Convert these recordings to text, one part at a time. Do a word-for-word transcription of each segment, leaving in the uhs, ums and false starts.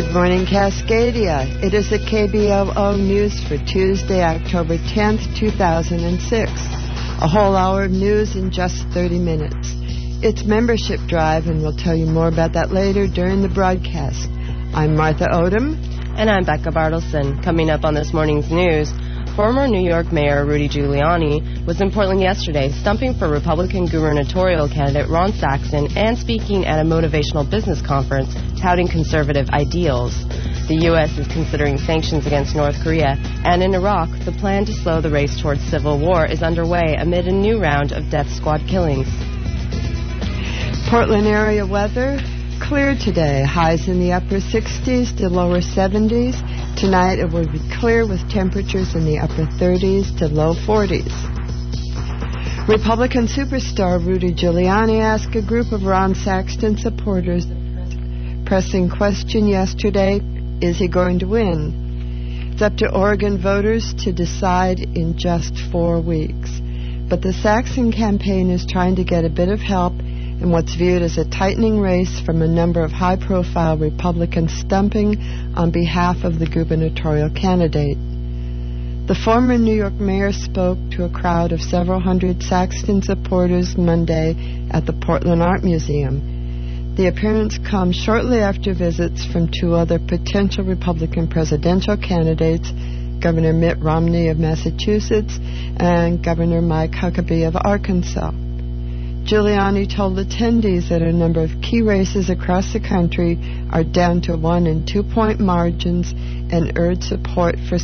Good morning, Cascadia. It is the K B L O News for Tuesday, October tenth, two thousand six. A whole hour of news in just thirty minutes. It's membership drive, and we'll tell you more about that later during the broadcast. I'm Martha Odom. And I'm Becca Bartleson. Coming up on this morning's news, former New York Mayor Rudy Giuliani was in Portland yesterday, stumping for Republican gubernatorial candidate Ron Saxton and speaking at a motivational business conference touting conservative ideals. The U S is considering sanctions against North Korea, and in Iraq, the plan to slow the race towards civil war is underway amid a new round of death squad killings. Portland area weather. Clear today, highs in the upper sixties to lower seventies. Tonight it will be clear with temperatures in the upper thirties to low forties. Republican superstar Rudy Giuliani asked a group of Ron Saxton supporters the pressing question yesterday, is he going to win? It's up to Oregon voters to decide in just four weeks. But the Saxton campaign is trying to get a bit of help in what's viewed as a tightening race from a number of high-profile Republicans stumping on behalf of the gubernatorial candidate. The former New York mayor spoke to a crowd of several hundred Saxton supporters Monday at the Portland Art Museum. The appearance comes shortly after visits from two other potential Republican presidential candidates, Governor Mitt Romney of Massachusetts and Governor Mike Huckabee of Arkansas. Giuliani told attendees that a number of key races across the country are down to one- and two-point margins and urged support for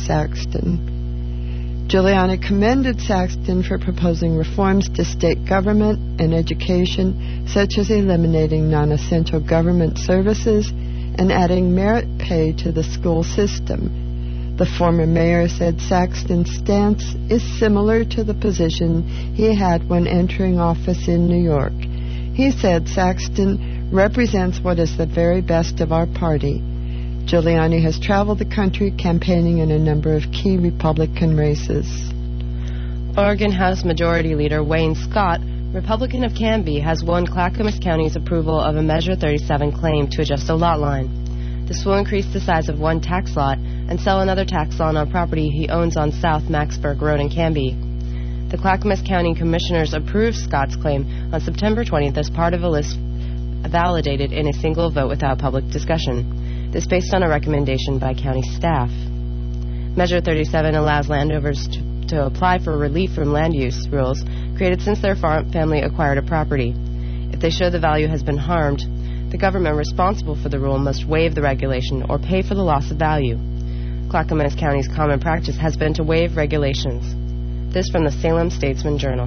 Saxton. Giuliani commended Saxton for proposing reforms to state government and education, such as eliminating non-essential government services and adding merit pay to the school system. The former mayor said Saxton's stance is similar to the position he had when entering office in New York. He said Saxton represents what is the very best of our party. Giuliani has traveled the country campaigning in a number of key Republican races. Oregon House Majority Leader Wayne Scott, Republican of Canby, has won Clackamas County's approval of a Measure thirty-seven claim to adjust a lot line. This will increase the size of one tax lot and sell another tax lot on property he owns on South Maxburg Road in Canby. The Clackamas County Commissioners approved Scott's claim on September twentieth as part of a list validated in a single vote without public discussion. This based on a recommendation by county staff. Measure thirty-seven allows landowners to, to apply for relief from land use rules created since their farm family acquired a property. If they show the value has been harmed, the government responsible for the rule must waive the regulation or pay for the loss of value. Clackamas County's common practice has been to waive regulations. This from the Salem Statesman Journal.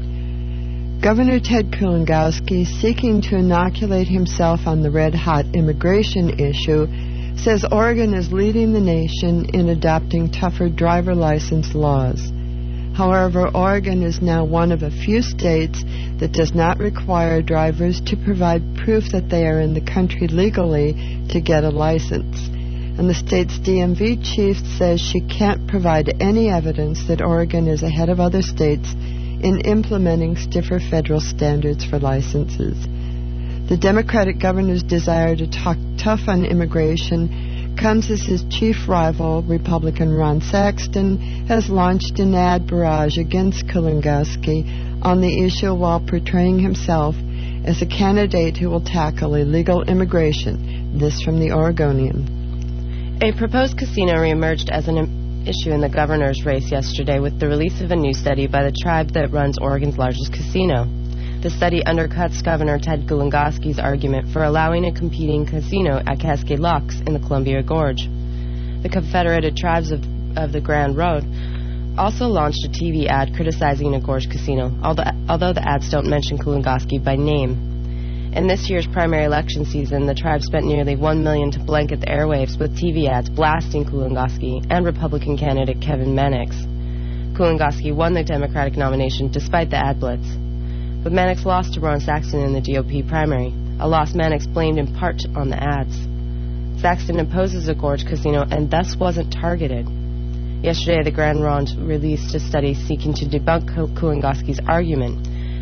Governor Ted Kulongoski, seeking to inoculate himself on the red-hot immigration issue, says Oregon is leading the nation in adopting tougher driver license laws. However, Oregon is now one of a few states that does not require drivers to provide proof that they are in the country legally to get a license. And the state's D M V chief says she can't provide any evidence that Oregon is ahead of other states in implementing stiffer federal standards for licenses. The Democratic governor's desire to talk tough on immigration comes as his chief rival, Republican Ron Saxton, has launched an ad barrage against Kulongoski on the issue while portraying himself as a candidate who will tackle illegal immigration. This from the Oregonian. A proposed casino reemerged as an im- issue in the governor's race yesterday with the release of a new study by the tribe that runs Oregon's largest casino. The study undercuts Governor Ted Kulongoski's argument for allowing a competing casino at Cascade Locks in the Columbia Gorge. The Confederated Tribes of, of the Grand Road also launched a T V ad criticizing a Gorge casino, although, although the ads don't mention Kulongoski by name. In this year's primary election season, the tribe spent nearly one million dollars to blanket the airwaves with T V ads blasting Kulongoski and Republican candidate Kevin Mannix. Kulongoski won the Democratic nomination despite the ad blitz, but Mannix lost to Ron Saxton in the G O P primary, a loss Mannix blamed in part on the ads. Saxton opposes a Gorge casino and thus wasn't targeted. Yesterday, the Grand Ronde released a study seeking to debunk Kulongoski's argument.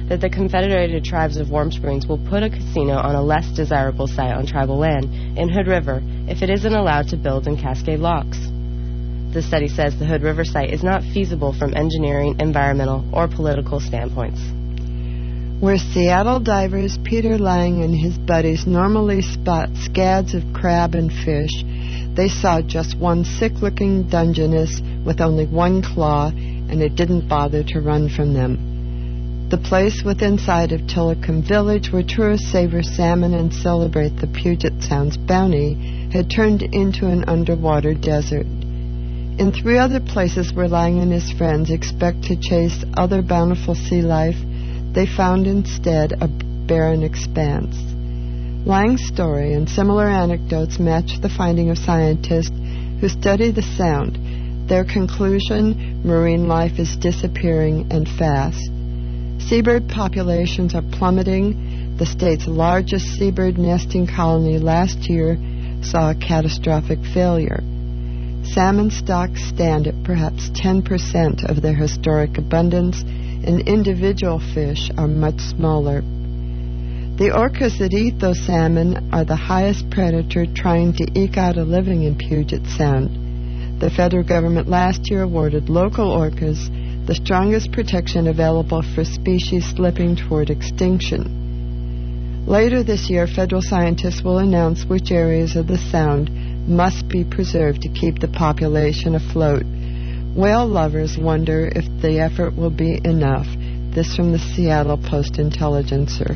that the Confederated Tribes of Warm Springs will put a casino on a less desirable site on tribal land in Hood River if it isn't allowed to build in Cascade Locks. The study says the Hood River site is not feasible from engineering, environmental, or political standpoints. Where Seattle divers Peter Lang and his buddies normally spot scads of crab and fish, they saw just one sick-looking Dungeness with only one claw, and it didn't bother to run from them. The place within sight of Tillicum Village, where tourists savor salmon and celebrate the Puget Sound's bounty, had turned into an underwater desert. In three other places where Lang and his friends expect to chase other bountiful sea life, they found instead a barren expanse. Lang's story and similar anecdotes match the finding of scientists who study the sound. Their conclusion, marine life is disappearing and fast. Seabird populations are plummeting. The state's largest seabird nesting colony last year saw a catastrophic failure. Salmon stocks stand at perhaps ten percent of their historic abundance, and individual fish are much smaller. The orcas that eat those salmon are the highest predator trying to eke out a living in Puget Sound. The federal government last year awarded local orcas the strongest protection available for species slipping toward extinction. Later this year, federal scientists will announce which areas of the Sound must be preserved to keep the population afloat. Whale lovers wonder if the effort will be enough. This from the Seattle Post-Intelligencer.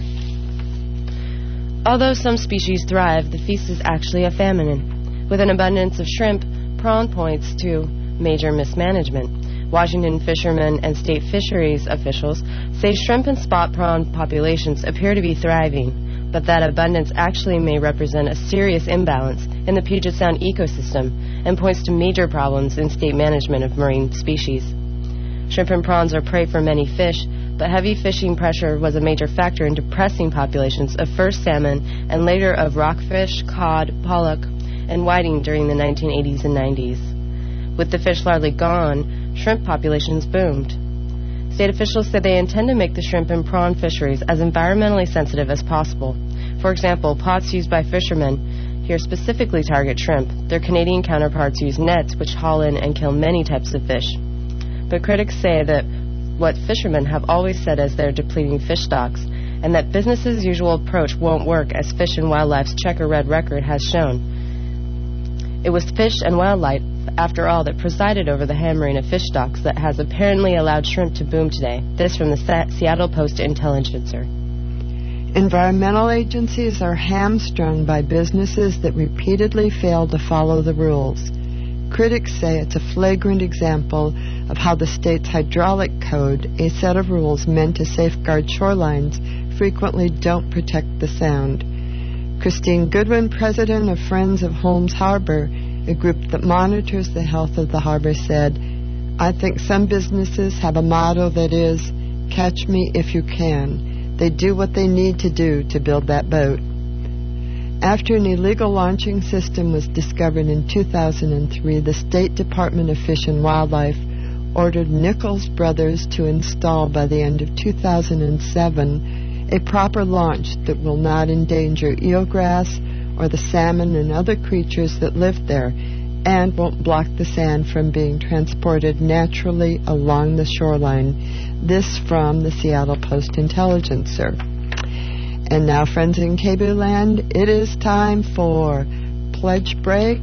Although some species thrive, the feast is actually a famine. With an abundance of shrimp, prawn points to major mismanagement. Washington fishermen and state fisheries officials say shrimp and spot prawn populations appear to be thriving, but that abundance actually may represent a serious imbalance in the Puget Sound ecosystem and points to major problems in state management of marine species. Shrimp and prawns are prey for many fish, but heavy fishing pressure was a major factor in depressing populations of first salmon and later of rockfish, cod, pollock, and whiting during the nineteen eighties and nineties. With the fish largely gone, shrimp populations boomed. State officials say they intend to make the shrimp and prawn fisheries as environmentally sensitive as possible. For example, pots used by fishermen here specifically target shrimp. Their Canadian counterparts use nets which haul in and kill many types of fish. But critics say that what fishermen have always said as they're depleting fish stocks, and that business' usual approach won't work, as Fish and Wildlife's checker red record has shown. It was Fish and Wildlife, after all, that presided over the hammering of fish stocks that has apparently allowed shrimp to boom today. This from the Sa- Seattle Post-Intelligencer. Environmental agencies are hamstrung by businesses that repeatedly fail to follow the rules. Critics say it's a flagrant example of how the state's hydraulic code, a set of rules meant to safeguard shorelines, frequently don't protect the Sound. Christine Goodwin, president of Friends of Holmes Harbor, a group that monitors the health of the harbor, said, "I think some businesses have a motto that is, catch me if you can. They do what they need to do to build that boat." After an illegal launching system was discovered in two thousand three, the State Department of Fish and Wildlife ordered Nichols Brothers to install by the end of two thousand seven a proper launch that will not endanger eelgrass or the salmon and other creatures that live there, and won't block the sand from being transported naturally along the shoreline. This from the Seattle Post-Intelligencer. And now, friends in K B O land, it is time for Pledge Break.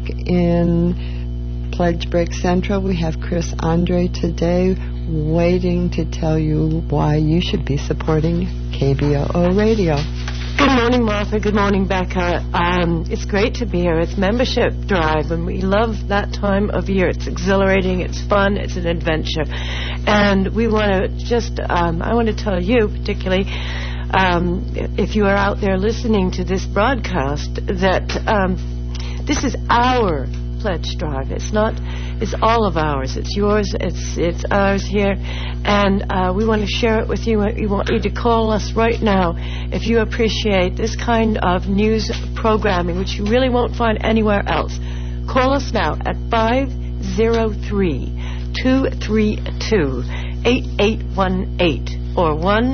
In Pledge Break Central, we have Chris Andre today waiting to tell you why you should be supporting K B O O Radio. Good morning, Martha. Good morning, Becca. Um, it's great to be here. It's membership drive, and we love that time of year. It's exhilarating, it's fun, it's an adventure. And we want to just, um, I want to tell you particularly, um, if you are out there listening to this broadcast, that um, this is our pledge drive. It's not, it's all of ours. It's yours, it's it's ours here, and uh, we want to share it with you. We want you to call us right now if you appreciate this kind of news programming, which you really won't find anywhere else. Call us now at five oh three, two three two, eight eight one eight or one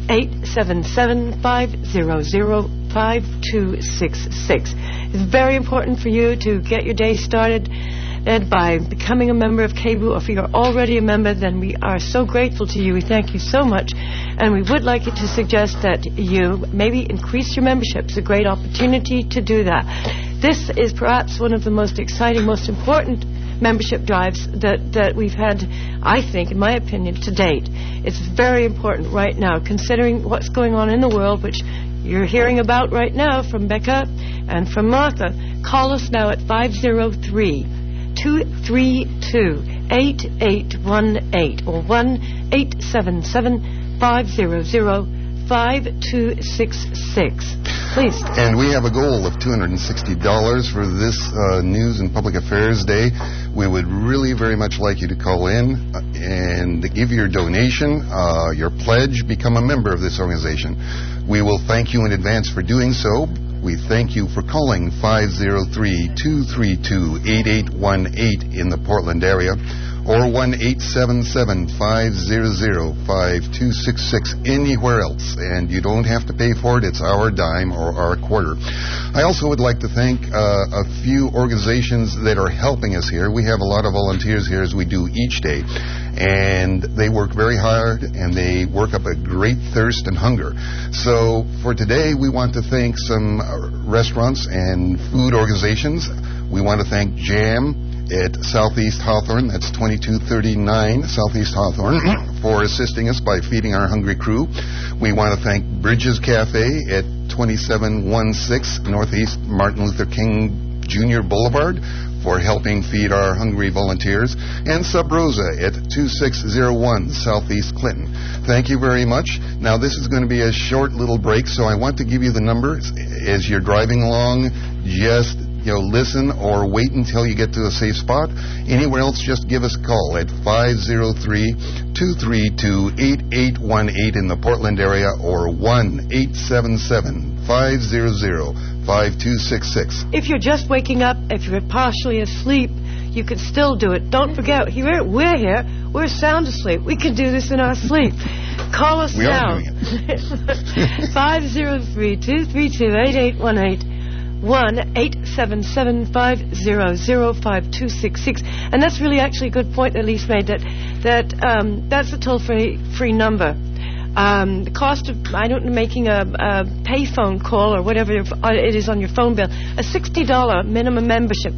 eight seven seven, five zero zero, five two six six. It's very important for you to get your day started and by becoming a member of K B U, or if you're already a member, then we are so grateful to you. We thank you so much. And we would like you to suggest that you maybe increase your membership. It's a great opportunity to do that. This is perhaps one of the most exciting, most important membership drives that, that we've had, I think, in my opinion, to date. It's very important right now, considering what's going on in the world, which you're hearing about right now from Becca and from Martha. Call us now at five oh three, two three two, eight eight one eight or one eight seven seven, five zero zero, five two six six. Please. And we have a goal of two hundred sixty dollars for this uh, News and Public Affairs Day. We would really very much like you to call in and give your donation, uh, your pledge, become a member of this organization. We will thank you in advance for doing so. We thank you for calling five oh three, two three two, eight eight one eight in the Portland area, or one eight seven seven, five zero zero, five two six six anywhere else. And you don't have to pay for it. It's our dime or our quarter. I also would like to thank uh, a few organizations that are helping us here. We have a lot of volunteers here, as we do each day. And they work very hard, and they work up a great thirst and hunger. So for today, we want to thank some restaurants and food organizations. We want to thank Jam at Southeast Hawthorne, that's twenty-two thirty-nine Southeast Hawthorne, for assisting us by feeding our hungry crew. We want to thank Bridges Cafe at twenty-seven sixteen Northeast Martin Luther King Junior Boulevard for helping feed our hungry volunteers, and Sub Rosa at twenty-six oh one Southeast Clinton. Thank you very much. Now, this is going to be a short little break, so I want to give you the numbers as you're driving along. Just You know, listen or wait until you get to a safe spot. Anywhere else, just give us a call at five oh three, two three two, eight eight one eight in the Portland area, or one eight seven seven, five zero zero, five two six six. If you're just waking up, if you're partially asleep, you can still do it. Don't forget, here, we're here. We're sound asleep. We can do this in our sleep. Call us we now. We are doing it. five oh three, two three two, eight eight one eight. one eight seven seven, five zero zero, five two six six. And that's really actually a good point that Lise made, that that um, that's a toll-free free number. Um, the cost of, I don't know, making a, a payphone call or whatever it is on your phone bill, a sixty dollars minimum membership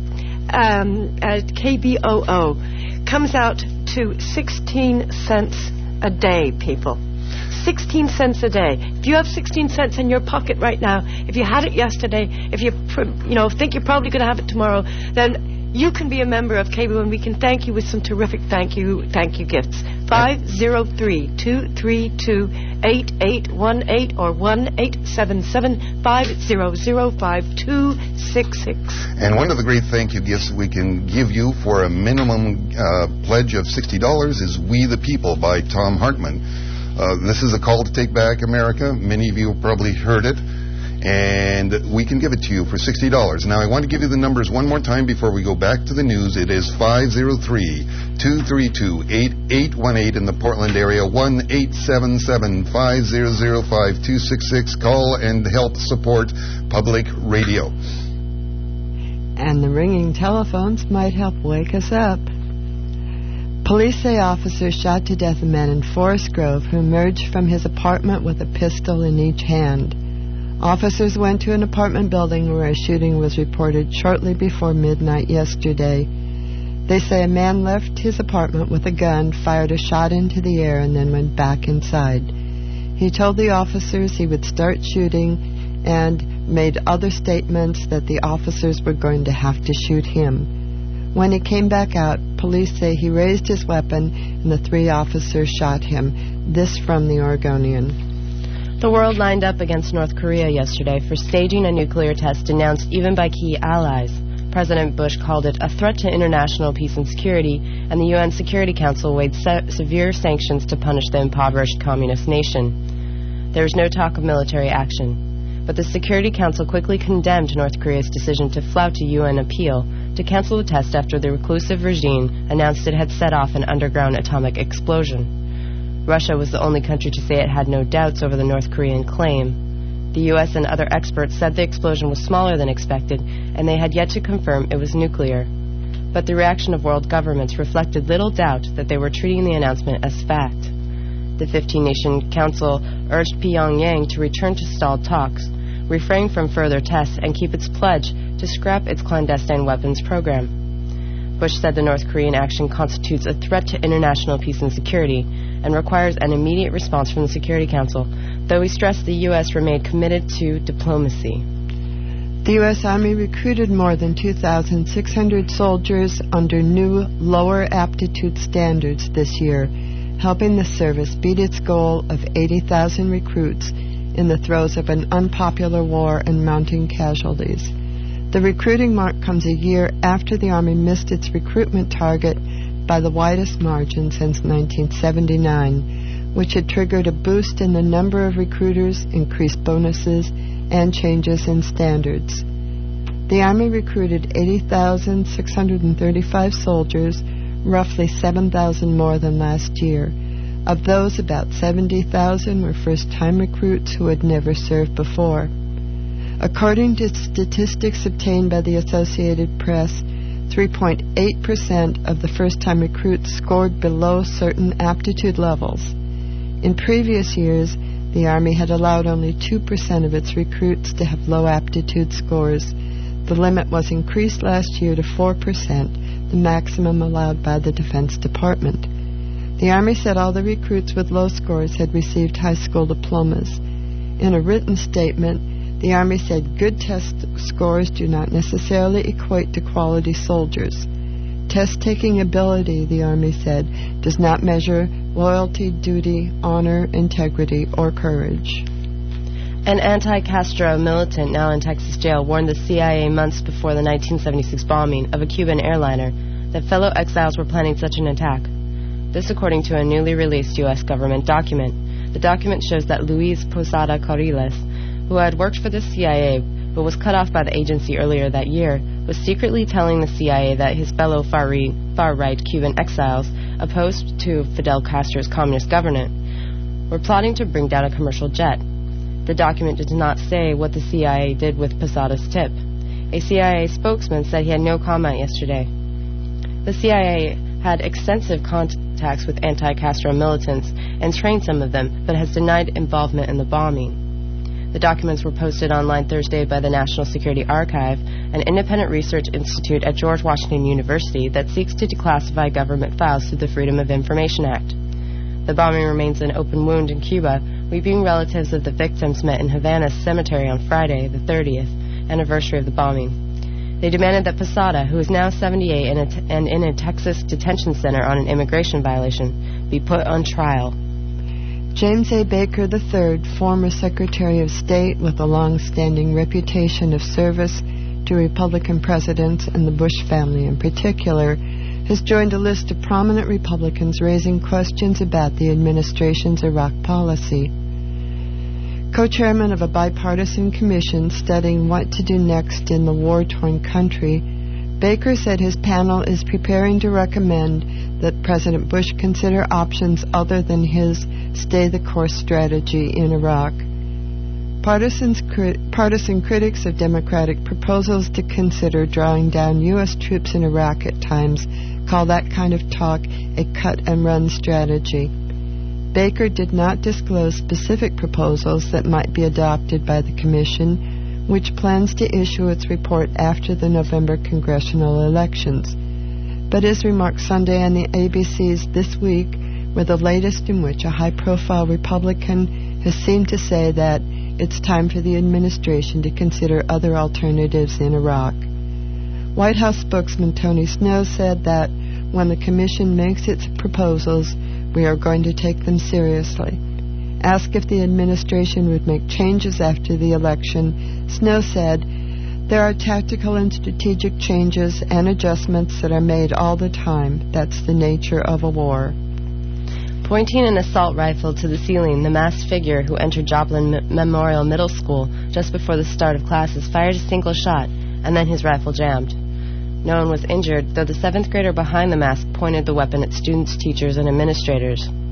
um, at K B O O comes out to sixteen cents a day, people. sixteen cents a day. If you have sixteen cents in your pocket right now, if you had it yesterday, if you you know think you're probably going to have it tomorrow, then you can be a member of K B U, and we can thank you with some terrific thank you thank you gifts. five oh three, two three two, eight eight one eight or one eight seven seven, five zero zero, five two six six. And one of the great thank you gifts we can give you for a minimum uh, pledge of sixty dollars is We the People by Tom Hartman. Uh, this is a call to take back America. Many of you have probably heard it. And we can give it to you for sixty dollars. Now, I want to give you the numbers one more time before we go back to the news. It is five oh three, two three two, eight eight one eight in the Portland area, one eight seven seven, five zero zero, five two six six. Call and help support public radio. And the ringing telephones might help wake us up. Police say officers shot to death a man in Forest Grove who emerged from his apartment with a pistol in each hand. Officers went to an apartment building where a shooting was reported shortly before midnight yesterday. They say a man left his apartment with a gun, fired a shot into the air, and then went back inside. He told the officers he would start shooting and made other statements that the officers were going to have to shoot him. When he came back out, police say he raised his weapon and the three officers shot him. This from the Oregonian. The world lined up against North Korea yesterday for staging a nuclear test denounced even by key allies. President Bush called it a threat to international peace and security, and the U N Security Council weighed se- severe sanctions to punish the impoverished communist nation. There was no talk of military action, but the Security Council quickly condemned North Korea's decision to flout a U N appeal to cancel the test after the reclusive regime announced it had set off an underground atomic explosion. Russia was the only country to say it had no doubts over the North Korean claim. The U S and other experts said the explosion was smaller than expected, and they had yet to confirm it was nuclear. But the reaction of world governments reflected little doubt that they were treating the announcement as fact. The fifteen-nation council urged Pyongyang to return to stalled talks, refrain from further tests, and keep its pledge to scrap its clandestine weapons program. Bush said the North Korean action constitutes a threat to international peace and security and requires an immediate response from the Security Council, though he stressed the U S remained committed to diplomacy. The U S Army recruited more than two thousand six hundred soldiers under new, lower aptitude standards this year, helping the service beat its goal of eighty thousand recruits in the throes of an unpopular war and mounting casualties. The recruiting mark comes a year after the Army missed its recruitment target by the widest margin since nineteen seventy-nine, which had triggered a boost in the number of recruiters, increased bonuses, and changes in standards. The Army recruited eighty thousand six hundred thirty-five soldiers, roughly seven thousand more than last year. Of those, about seventy thousand were first-time recruits who had never served before. According to statistics obtained by the Associated Press, three point eight percent of the first-time recruits scored below certain aptitude levels. In previous years, the Army had allowed only two percent of its recruits to have low aptitude scores. The limit was increased last year to four percent, the maximum allowed by the Defense Department. The Army said all the recruits with low scores had received high school diplomas. In a written statement, the Army said good test scores do not necessarily equate to quality soldiers. Test-taking ability, the Army said, does not measure loyalty, duty, honor, integrity, or courage. An anti-Castro militant now in Texas jail warned the C I A months before the nineteen seventy-six bombing of a Cuban airliner that fellow exiles were planning such an attack. This according to a newly released U S government document. The document shows that Luis Posada Carriles, who had worked for the C I A but was cut off by the agency earlier that year, was secretly telling the C I A that his fellow far-right Cuban exiles, opposed to Fidel Castro's communist government, were plotting to bring down a commercial jet. The document did not say what the C I A did with Posada's tip. A C I A spokesman said he had no comment yesterday. The C I A had extensive contacts with anti-Castro militants and trained some of them, but has denied involvement in the bombing. The documents were posted online Thursday by the National Security Archive, an independent research institute at George Washington University that seeks to declassify government files through the Freedom of Information Act. The bombing remains an open wound in Cuba. Weeping relatives of the victims met in Havana's cemetery on Friday, the thirtieth anniversary of the bombing. They demanded that Posada, who is now seventy-eight and, a and in a Texas detention center on an immigration violation, be put on trial. James A. Baker the third, former Secretary of State with a long-standing reputation of service to Republican presidents and the Bush family in particular, has joined a list of prominent Republicans raising questions about the administration's Iraq policy. Co-chairman of a bipartisan commission studying what to do next in the war-torn country, Baker said his panel is preparing to recommend that President Bush consider options other than his stay-the-course strategy in Iraq. Partisans, cri- partisan critics of Democratic proposals to consider drawing down U S troops in Iraq at times call that kind of talk a cut-and-run strategy. Baker did not disclose specific proposals that might be adopted by the Commission, which plans to issue its report after the November congressional elections. But his remarks Sunday on the A B C's This Week were the latest in which a high-profile Republican has seemed to say that it's time for the administration to consider other alternatives in Iraq. White House spokesman Tony Snow said that when the Commission makes its proposals, we are going to take them seriously. Asked if the administration would make changes after the election, Snow said, "There are tactical and strategic changes and adjustments that are made all the time. That's the nature of a war." Pointing an assault rifle to the ceiling, the masked figure who entered Joplin M- Memorial Middle School just before the start of classes fired a single shot, and then his rifle jammed. No one was injured, though the seventh grader behind the mask pointed the weapon at students, teachers, and administrators.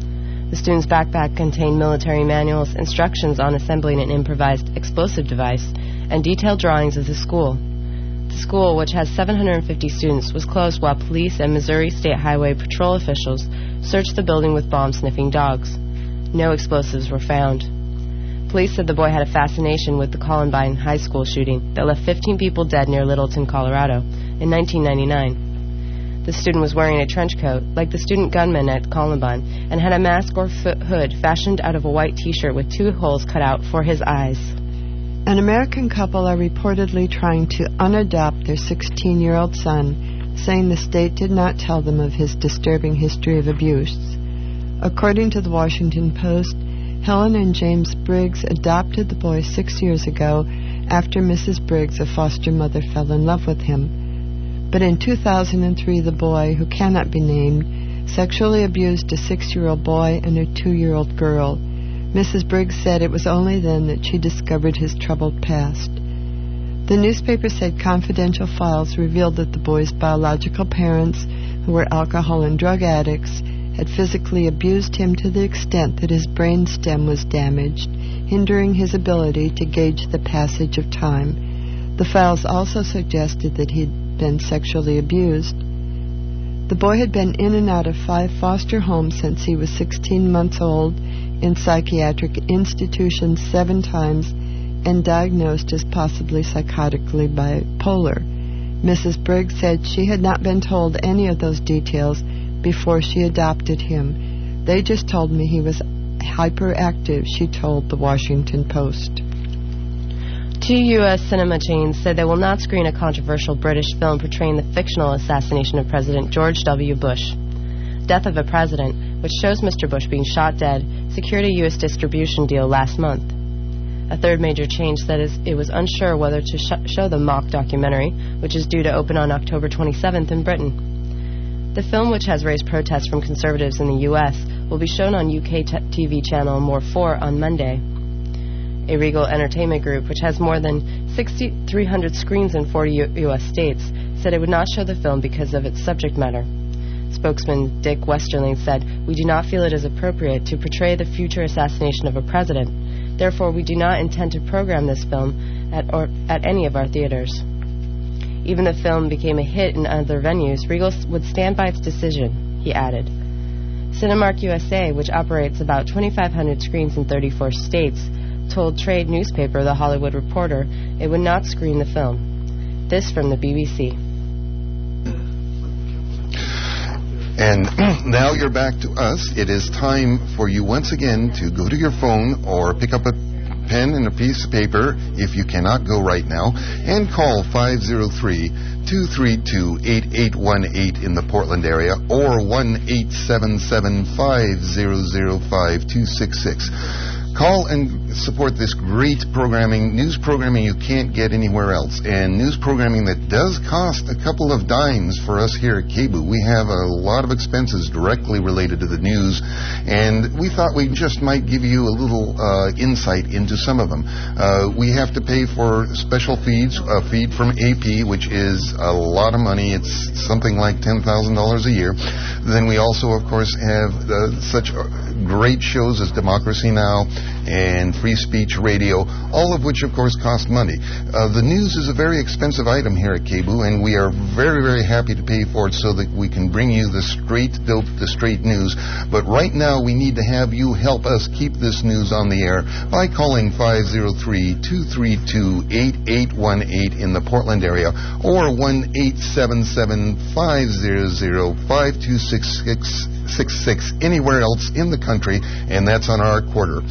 The student's backpack contained military manuals, instructions on assembling an improvised explosive device, and detailed drawings of the school. The school, which has seven hundred fifty students, was closed while police and Missouri State Highway Patrol officials searched the building with bomb-sniffing dogs. No explosives were found. Police said the boy had a fascination with the Columbine High School shooting that left fifteen people dead near Littleton, Colorado, in nineteen ninety-nine. The student was wearing a trench coat, like the student gunman at Columbine, and had a mask or f- hood fashioned out of a white T-shirt with two holes cut out for his eyes. An American couple are reportedly trying to unadopt their sixteen-year-old son, saying the state did not tell them of his disturbing history of abuse. According to the Washington Post, Helen and James Briggs adopted the boy six years ago after Missus Briggs, a foster mother, fell in love with him. But in two thousand three, the boy, who cannot be named, sexually abused a six-year-old boy and a two-year-old girl. Missus Briggs said it was only then that she discovered his troubled past. The newspaper said confidential files revealed that the boy's biological parents, who were alcohol and drug addicts, had physically abused him to the extent that his brain stem was damaged, hindering his ability to gauge the passage of time. The files also suggested that he'd been sexually abused. The boy had been in and out of five foster homes since he was sixteen months old, in psychiatric institutions seven times, and diagnosed as possibly psychotically bipolar. Missus Briggs said she had not been told any of those details before she adopted him. They just told me he was hyperactive, she told the Washington Post. Two U S cinema chains said they will not screen a controversial British film portraying the fictional assassination of President George W. Bush. Death of a President, which shows Mister Bush being shot dead, secured a U S distribution deal last month. A third major chain said it was unsure whether to sh- show the mock documentary, which is due to open on October twenty-seventh in Britain. The film, which has raised protests from conservatives in the U S, will be shown on U K t- T V channel More four on Monday. A Regal Entertainment Group, which has more than six thousand three hundred screens in forty U S states, said it would not show the film because of its subject matter. Spokesman Dick Westerling said, "We do not feel it is appropriate to portray the future assassination of a president. Therefore, we do not intend to program this film at, or, at any of our theaters." Even if the film became a hit in other venues, Regal would stand by its decision, he added. Cinemark U S A, which operates about twenty-five hundred screens in thirty-four states, told trade newspaper The Hollywood Reporter it would not screen the film. This from the B B C. And now you're back to us. It is time for you once again to go to your phone or pick up a pen and a piece of paper if you cannot go right now, and call five oh three, two three two, eight eight one eight in the Portland area, or one eight seven seven, five hundred, five two six six. Call and support this great programming, news programming you can't get anywhere else, and news programming that does cost a couple of dimes for us here at K B U. We have a lot of expenses directly related to the news, and we thought we just might give you a little uh, insight into some of them. Uh, we have to pay for special feeds, a feed from A P, which is a lot of money. It's something like ten thousand dollars a year. Then we also, of course, have uh, such great shows as Democracy Now! And Free Speech Radio, all of which, of course, cost money. Uh, the news is a very expensive item here at K B U, and we are very, very happy to pay for it so that we can bring you the straight dope, the straight news. But right now, we need to have you help us keep this news on the air by calling five oh three, two three two, eight eight one eight in the Portland area, or one eight seven seven, five hundred, five two six six anywhere else in the country, and that's on our quarter.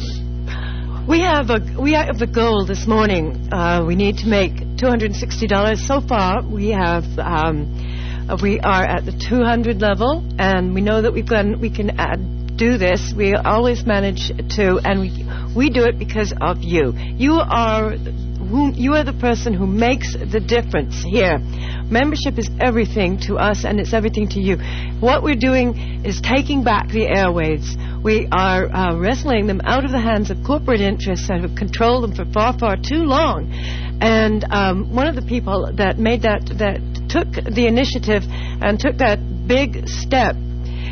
We have a we have a goal this morning. Uh, we need to make two hundred sixty dollars. So far, we have um, uh, we are at the two hundred level, and we know that we can we can add, do this. We always manage to, and we we do it because of you. You are who you are the person who makes the difference here. Membership is everything to us, and it's everything to you. What we're doing is taking back the airwaves. We are uh, wrestling them out of the hands of corporate interests that have controlled them for far, far too long. And um, one of the people that made that, that took the initiative and took that big step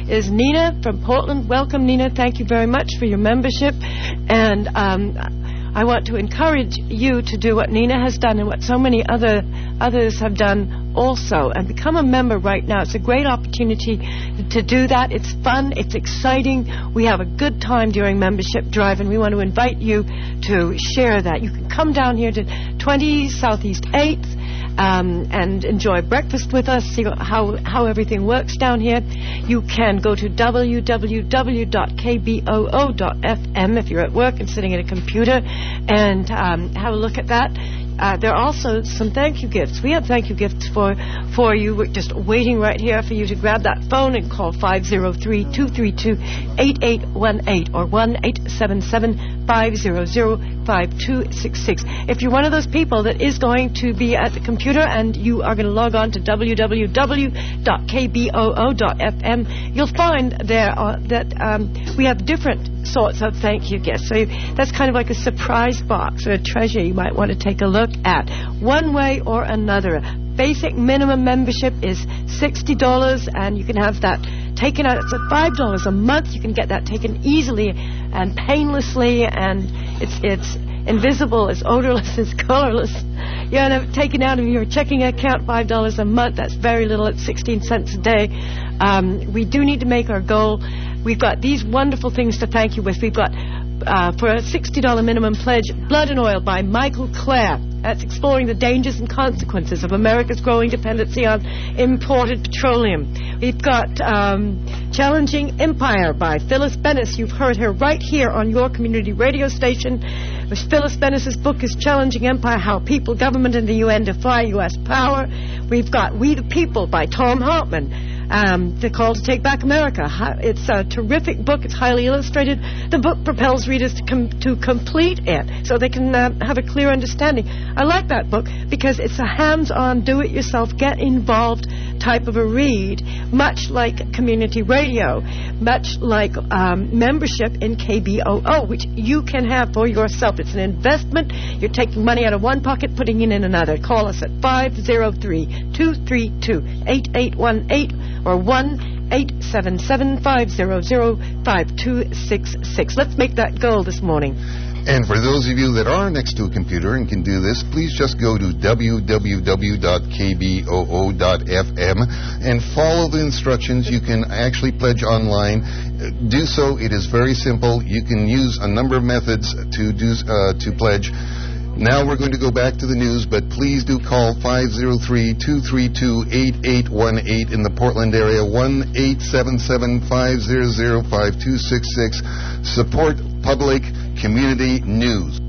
is Nina from Portland. Welcome, Nina. Thank you very much for your membership. And um, I want to encourage you to do what Nina has done and what so many other others have done also, and become a member right now. It's a great opportunity to do that. It's fun. It's exciting. We have a good time during membership drive, and we want to invite you to share that. You can come down here to twenty Southeast eighth um, and enjoy breakfast with us, see how, how everything works down here. You can go to w w w dot k b o o dot f m if you're at work and sitting at a computer, and um, have a look at that. Uh, there are also some thank you gifts. We have thank you gifts for, for you. We're just waiting right here for you to grab that phone and call five oh three, two three two, eight eight one eight or one eight seven seven, five hundred, five two six six. If you're one of those people that is going to be at the computer and you are going to log on to w w w dot k b o o dot f m, you'll find there uh, that um, we have different sorts of thank you gifts. So that's kind of like a surprise box or a treasure you might want to take a look at. One way or another. Basic minimum membership is sixty dollars, and you can have that taken out. It's at five dollars a month. You can get that taken easily and painlessly, and it's it's invisible, it's odorless, it's colorless. You know, taken out of your checking account, five dollars a month. That's very little. It's sixteen cents a day. Um, we do need to make our goal. We've got these wonderful things to thank you with. We've got, uh, for a sixty dollars minimum pledge, Blood and Oil by Michael Clare. That's exploring the dangers and consequences of America's growing dependency on imported petroleum. We've got um, Challenging Empire by Phyllis Bennis. You've heard her right here on your community radio station. Phyllis Bennis's book is Challenging Empire, How People, Government, and the U N Defy U S Power. We've got We the People by Tom Hartman. Um, the Call to Take Back America. It's a terrific book. It's highly illustrated. The book propels readers to, com- to complete it so they can uh, have a clear understanding. I like that book because it's a hands-on, do-it-yourself, get-involved type of a read, much like community radio, much like um, membership in K B O O, which you can have for yourself. It's an investment. You're taking money out of one pocket, putting it in another. Call us at five oh three, two three two, eight eight one eight or one eight seven seven, five hundred, five two six six. Let's make that goal this morning. And for those of you that are next to a computer and can do this, please just go to w w w dot k b o o dot f m and follow the instructions. You can actually pledge online. Do so. It is very simple. You can use a number of methods to do uh, to pledge. Now we're going to go back to the news, but please do call five oh three, two three two, eight eight one eight in the Portland area, one eight seven seven, five hundred, five two six six. Support public community news.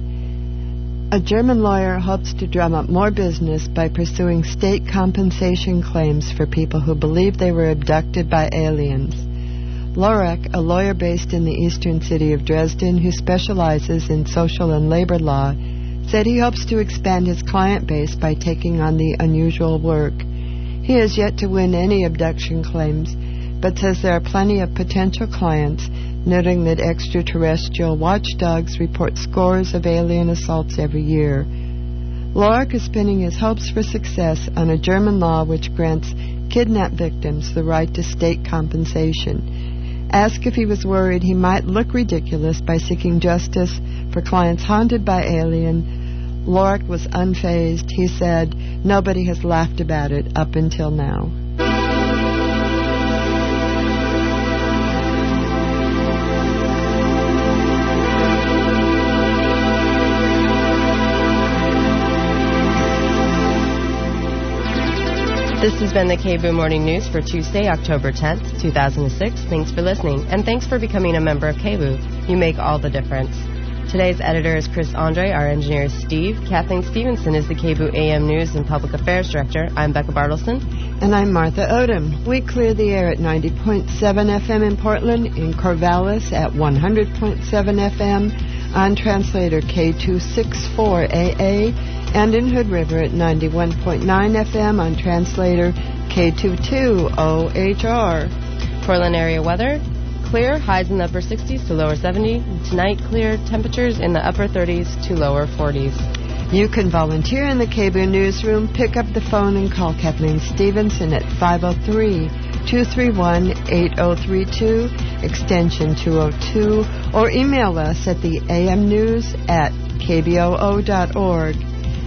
A German lawyer hopes to drum up more business by pursuing state compensation claims for people who believe they were abducted by aliens. Lorek, a lawyer based in the eastern city of Dresden who specializes in social and labor law, said he hopes to expand his client base by taking on the unusual work. He has yet to win any abduction claims, but says there are plenty of potential clients, noting that extraterrestrial watchdogs report scores of alien assaults every year. Lorek is pinning his hopes for success on a German law which grants kidnapped victims the right to state compensation. Asked if he was worried he might look ridiculous by seeking justice for clients haunted by alien, Lorek was unfazed. He said, "Nobody has laughed about it up until now." This has been the K B O O Morning News for Tuesday, October tenth, two thousand six. Thanks for listening, and thanks for becoming a member of K B O O. You make all the difference. Today's editor is Chris Andre. Our engineer is Steve. Kathleen Stevenson is the K B O O A M News and Public Affairs Director. I'm Becca Bartleson. And I'm Martha Odom. We clear the air at ninety point seven F M in Portland, in Corvallis at one hundred point seven F M, on translator K two sixty-four A A, and in Hood River at ninety-one point nine F M on translator K two twenty H R. Portland area weather. Clear, highs in the upper sixties to lower seventy. Tonight, clear, temperatures in the upper thirties to lower forties. You can volunteer in the K B O O newsroom, pick up the phone and call Kathleen Stevenson at five oh three, two three one, eight oh three two, extension two oh two, or email us at the amnews at k b o o dot org.